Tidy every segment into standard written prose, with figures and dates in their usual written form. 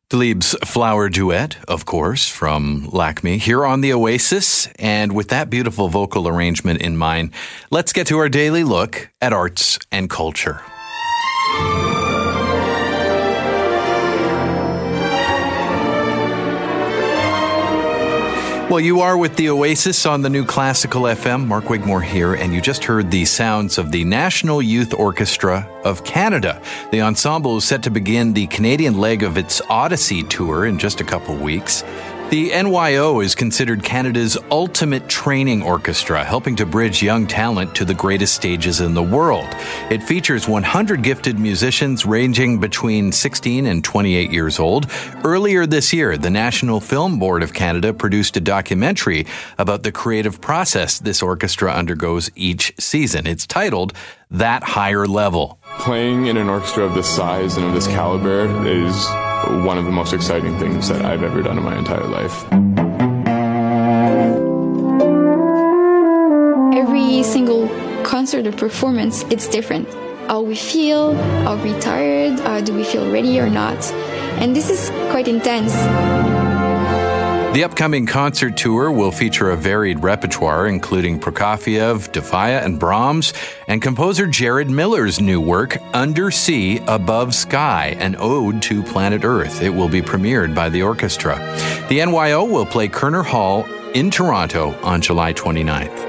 Talib's Flower Duet, of course, from Lakme, here on the Oasis. And with that beautiful vocal arrangement in mind, let's get to our daily look at arts and culture. Well, you are with the Oasis on the new Classical FM. Mark Wigmore here, and you just heard the sounds of the National Youth Orchestra of Canada. The ensemble is set to begin the Canadian leg of its Odyssey tour in just a couple weeks. The NYO is considered Canada's ultimate training orchestra, helping to bridge young talent to the greatest stages in the world. It features 100 gifted musicians ranging between 16 and 28 years old. Earlier this year, the National Film Board of Canada produced a documentary about the creative process this orchestra undergoes each season. It's titled That Higher Level. Playing in an orchestra of this size and of this caliber is one of the most exciting things that I've ever done in my entire life. Every single concert or performance, it's different. How we feel, are we tired, do we feel ready or not? And this is quite intense. The upcoming concert tour will feature a varied repertoire, including Prokofiev, Defaya, and Brahms, and composer Jared Miller's new work, Under Sea, Above Sky, an ode to planet Earth. It will be premiered by the orchestra. The NYO will play Kerner Hall in Toronto on July 29th.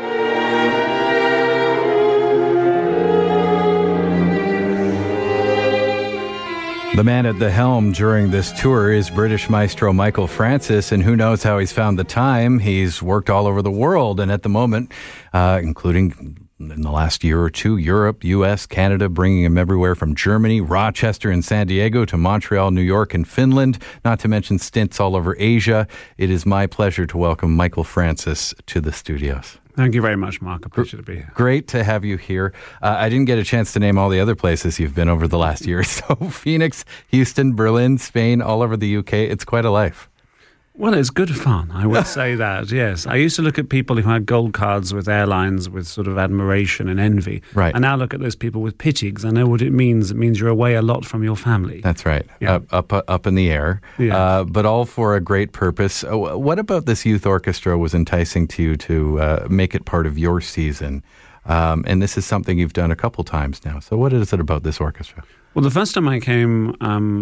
The man at the helm during this tour is British maestro Michael Francis, and who knows how he's found the time. He's worked all over the world, and at the moment, including in the last year or two, Europe, US, Canada, bringing him everywhere from Germany, Rochester and San Diego to Montreal, New York and Finland, not to mention stints all over Asia. It is my pleasure to welcome Michael Francis to the studios. Thank you very much, Mark. A pleasure to be here. Great to have you here. I didn't get a chance to name all the other places you've been over the last year. So Phoenix, Houston, Berlin, Spain, all over the UK. It's quite a life. Well, it's good fun. I would say that, yes. I used to look at people who had gold cards with airlines with sort of admiration and envy. Right. I now look at those people with pity because I know what it means. It means you're away a lot from your family. That's right. Yeah. Up in the air. Yeah. But all for a great purpose. What about this youth orchestra was enticing to you to make it part of your season? And this is something you've done a couple times now. So what is it about this orchestra? Well, the first time I came,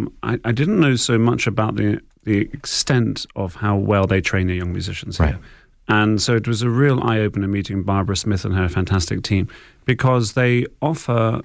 I didn't know so much about the extent of how well they train their young musicians here. Right. And so it was a real eye-opener meeting Barbara Smith and her fantastic team, because they offer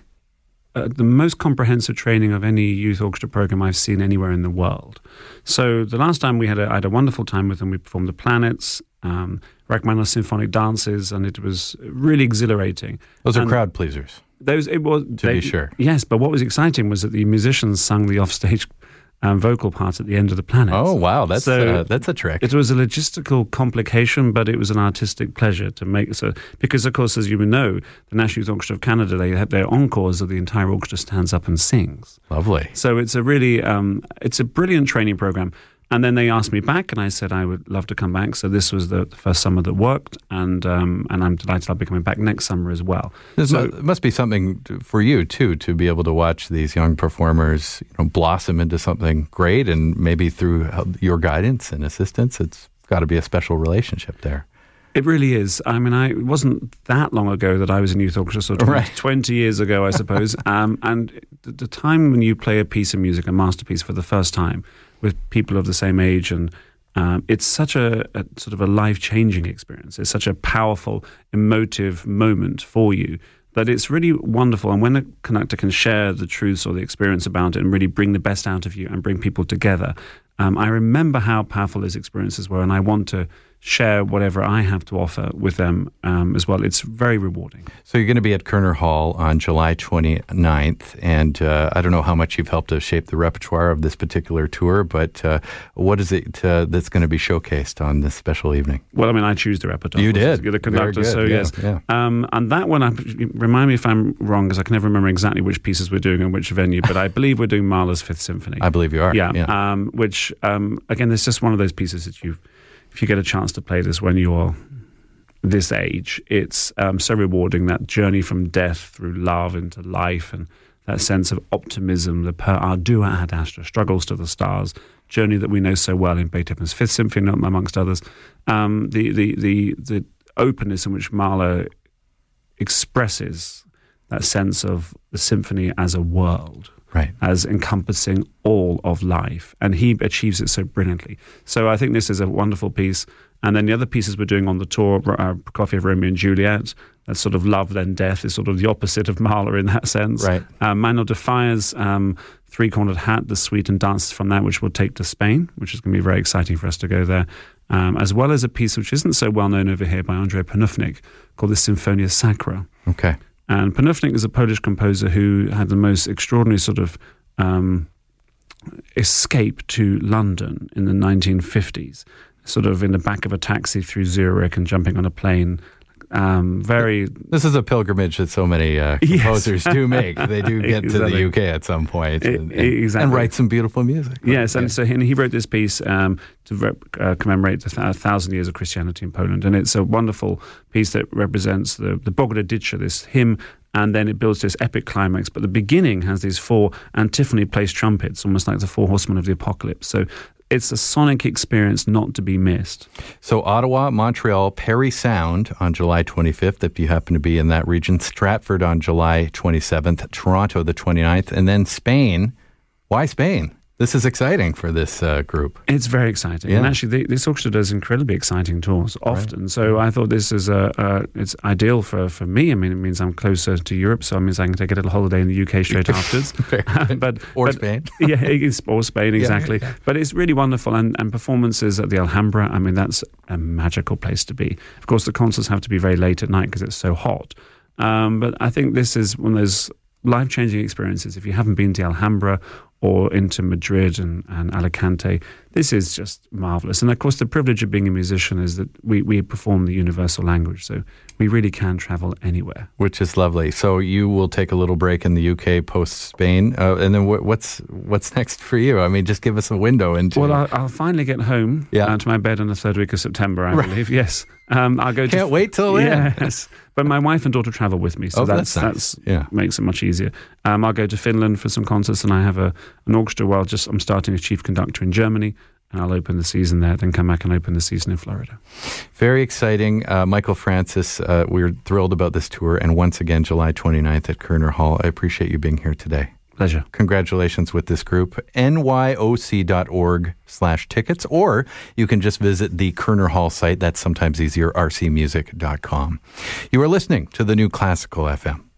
the most comprehensive training of any youth orchestra program I've seen anywhere in the world. So the last time I had a wonderful time with them. We performed the Planets, Rachmaninoff Symphonic Dances, and it was really exhilarating. Those are crowd pleasers. To be sure. Yes, but what was exciting was that the musicians sung the offstage vocal part at the end of the Planets. Oh, wow. That's a trick. It was a logistical complication, but it was an artistic pleasure to make so. Because, of course, as you know, the National Youth Orchestra of Canada, they have their encores that the entire orchestra stands up and sings. Lovely. So it's a really, it's a brilliant training program. And then they asked me back, and I said I would love to come back. So this was the first summer that worked, and I'm delighted I'll be coming back next summer as well. It must be something for you, too, to be able to watch these young performers blossom into something great, and maybe through your guidance and assistance, it's got to be a special relationship there. It really is. I mean, it wasn't that long ago that I was in youth orchestra, so 20 years ago, I suppose. And the time when you play a piece of music, a masterpiece for the first time, with people of the same age, and it's such a sort of a life-changing experience. It's such a powerful, emotive moment for you that it's really wonderful. And when a conductor can share the truths or the experience about it and really bring the best out of you and bring people together, I remember how powerful those experiences were, and I want to share whatever I have to offer with them as well. It's very rewarding. So you're going to be at Kerner Hall on July 29th, and I don't know how much you've helped to shape the repertoire of this particular tour, but what is it that's going to be showcased on this special evening? Well, I mean, I choose the repertoire. You did. The conductor, so yes. Yeah. And that one, remind me if I'm wrong, because I can never remember exactly which pieces we're doing and which venue, but I believe we're doing Mahler's Fifth Symphony. I believe you are. Yeah. Which, again, it's just one of those pieces that if you get a chance to play this when you're this age, it's so rewarding, that journey from death through love into life and that sense of optimism, the ardua ad astra, struggles to the stars, journey that we know so well in Beethoven's Fifth Symphony, amongst others. The openness in which Mahler expresses that sense of the symphony as a world, right, as encompassing all of life, and he achieves it so brilliantly. So I think this is a wonderful piece. And then the other pieces we're doing on the tour, Prokofiev, Romeo and Juliet, that sort of love then death is sort of the opposite of Mahler in that sense. Right. Manuel de Falla's Three-Cornered Hat, the suite and dances from that, which we'll take to Spain, which is going to be very exciting for us to go there, as well as a piece which isn't so well known over here by Andrzej Panufnik called the Symphonia Sacra. Okay. And Panufnik is a Polish composer who had the most extraordinary sort of escape to London in the 1950s, sort of in the back of a taxi through Zurich and jumping on a plane. This is a pilgrimage that so many composers do make. They do get to the UK at some point and write some beautiful music. Yes, and so he wrote this piece to commemorate the 1,000 years of Christianity in Poland, and it's a wonderful piece that represents the Bogoda Dicha, this hymn, and then it builds this epic climax. But the beginning has these 4 antiphony-placed trumpets, almost like the 4 horsemen of the apocalypse. So it's a sonic experience not to be missed. So Ottawa, Montreal, Parry Sound on July 25th, if you happen to be in that region, Stratford on July 27th, Toronto the 29th, and then Spain. Why Spain? This is exciting for this group. It's very exciting. Yeah. And actually, this orchestra does incredibly exciting tours often. Right. So I thought this is it's ideal for me. I mean, it means I'm closer to Europe, so it means I can take a little holiday in the UK straight afterwards. Spain. Yeah, or Spain, exactly. Yeah. But it's really wonderful. And performances at the Alhambra, I mean, that's a magical place to be. Of course, the concerts have to be very late at night because it's so hot. But I think this is one of those life-changing experiences. If you haven't been to Alhambra or into Madrid and Alicante, this is just marvelous. And of course, the privilege of being a musician is that we perform the universal language, so we really can travel anywhere. Which is lovely. So you will take a little break in the UK post Spain, and then what's next for you? I mean, just give us a window into. Well, I'll finally get home to my bed in the 3rd week of September, I believe. Yes, I'll go. Can't wait till then. Yes, but my wife and daughter travel with me, so that's nice. Makes it much easier. I'll go to Finland for some concerts, and I have an orchestra. Well, I'm starting as chief conductor in Germany. And I'll open the season there, then come back and open the season in Florida. Very exciting. Michael Francis, we're thrilled about this tour. And once again, July 29th at Koerner Hall. I appreciate you being here today. Pleasure. Congratulations with this group. nyoc.org/tickets, or you can just visit the Koerner Hall site. That's sometimes easier, rcmusic.com. You are listening to the New Classical FM.